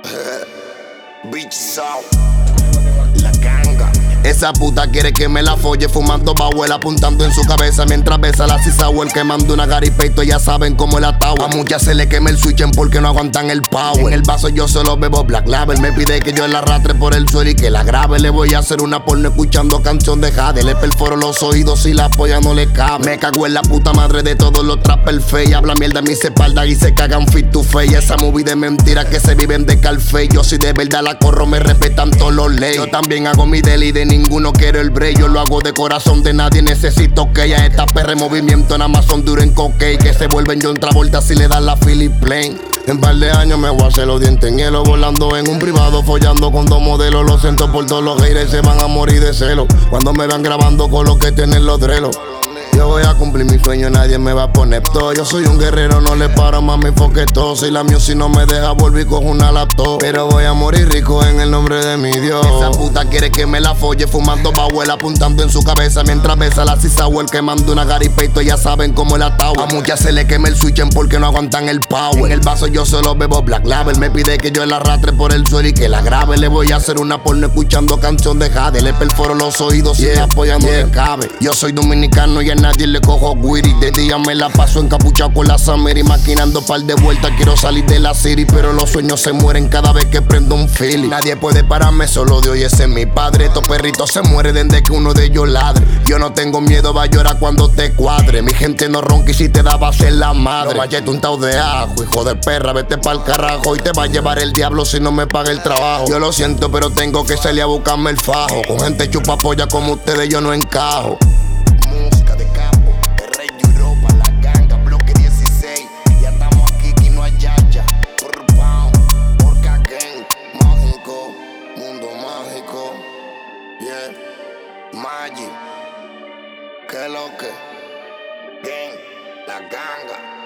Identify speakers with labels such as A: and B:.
A: Beach South, la ganga.
B: Esa puta quiere que me la folle fumando Bauer, apuntando en su cabeza mientras besa la Cisauer, quemando una garipeito, ya saben cómo el atao. A muchas se le quema el switch porque no aguantan el power. En el vaso yo solo bebo Black Label, me pide que yo la arrastre por el suelo y que la grabe. Le voy a hacer una porno escuchando canción de Jade. Le perforo los oídos y la polla no le cabe. Me cago en la puta madre de todos los trappers fey. Habla mierda en mis espaldas y se cagan fit to face. Esa movie de mentiras que se viven de calfe. Yo si de verdad la corro me respetan todos los leyes. Yo también hago mi deli, de ninguno quiero el break. Yo lo hago de corazón, de nadie necesito que ella esta perra en movimiento nada más son duro en cocaine. Que se vuelven John Travolta si le dan la Philip Plain. En par de años me voy a hacer los dientes en hielo, volando en un privado, follando con dos modelos. Lo siento por todos los haters, se van a morir de celo cuando me vean grabando con lo que tienen los drelos. Yo voy a cumplir mi sueño, nadie me va a poner todo. Yo soy un guerrero, no le paro más mi foqueto. Si la music no me deja, volví con una laptop. Pero voy a morir rico en el nombre de mi Dios. Esa puta quiere que me la folle fumando Bauer, apuntando en su cabeza mientras besa la Cisauer, quemando una garipeito, ya saben cómo el atao. A muchas se le quema el switch porque no aguantan el power. En el vaso yo solo bebo Black Label, me pide que yo la arrastre por el suelo y que la grabe. Le voy a hacer una porno escuchando canción de Jade. Le perforo los oídos y la polla no le cabe. Yo soy dominicano y a nadie le cojo guiri. De día me la paso encapuchado con la Summer y maquinando par de vueltas. Quiero salir de la city, pero los sueños se mueren cada vez que prendo un feeling. Nadie puede pararme, solo Dios y ese es mi padre. Estos perritos se mueren desde que uno de ellos ladre. Yo no tengo miedo, va a llorar cuando te cuadre. Mi gente no ronca y si te da va a ser la madre. No vayas untado de ajo, hijo de perra, vete pa'l carajo. Y te va a llevar el diablo si no me paga el trabajo. Yo lo siento, pero tengo que salir a buscarme el fajo. Con gente chupa polla como ustedes yo no encajo.
A: Magic, que lo que, gang, la ganga.